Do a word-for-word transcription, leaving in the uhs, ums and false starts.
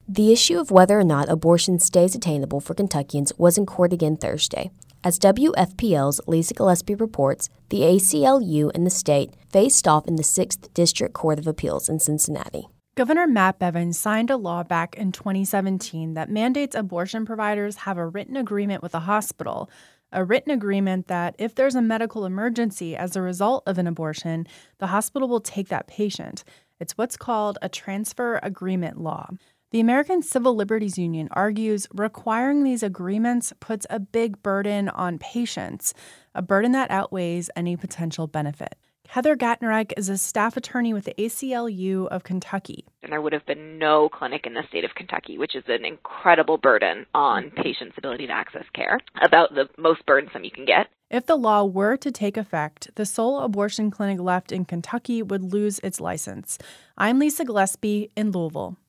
The issue of whether or not abortion stays attainable for Kentuckians was in court again Thursday. As W F P L's Lisa Gillespie reports, the A C L U and the state faced off in the sixth District Court of Appeals in Cincinnati. Governor Matt Bevin signed a law back in twenty seventeen that mandates abortion providers have a written agreement with a hospital, a written agreement that if there's a medical emergency as a result of an abortion, the hospital will take that patient. It's what's called a transfer agreement law. The American Civil Liberties Union argues requiring these agreements puts a big burden on patients, a burden that outweighs any potential benefit. Heather Gattenreich is a staff attorney with the A C L U of Kentucky. And there would have been no clinic in the state of Kentucky, which is an incredible burden on patients' ability to access care, about the most burdensome you can get. If the law were to take effect, the sole abortion clinic left in Kentucky would lose its license. I'm Lisa Gillespie in Louisville.